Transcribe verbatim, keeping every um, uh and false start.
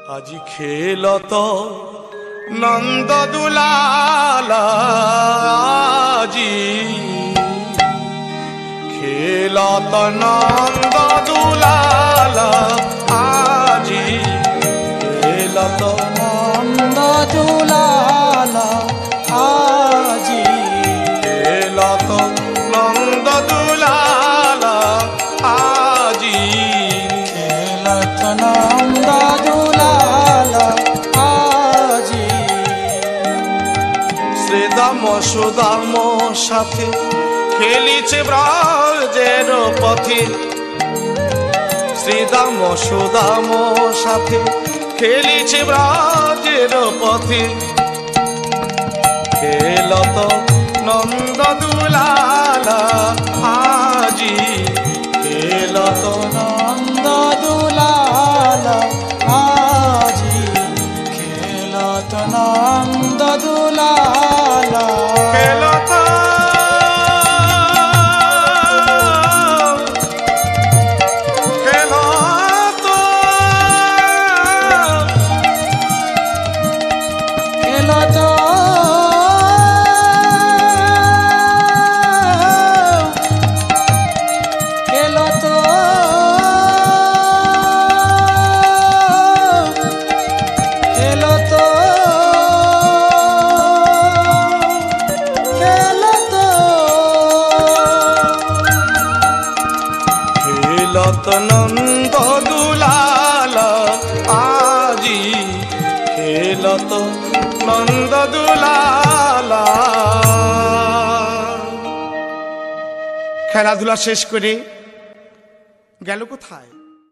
আজি খেলত নন্দ দুলালা, আজি খেলত নন্দ দুলালা, আজি খেলত নন্দ দুলালা, আজি খেলত নন্দ দুলালা, আজি খেলত নন্দ দুলালা, আজি শ্রীদাম সুদাম সাথে খেলিছে ব্রজের পথে, শ্রীদাম সুদাম সাথে খেলিছে ব্রজের পথে, খেলত নন্দ দুলালা, আজি খেলত নন্দ দুলালা, আজি খেলত নন্দ দুলালা, খেলত খেলত খেলত খেলত খেলত খেলত খেলত নন্দ দুলালা, আজি খেলত নন্দ দুলালা। খেলাধুলা শেষ করে গেল কোথায়?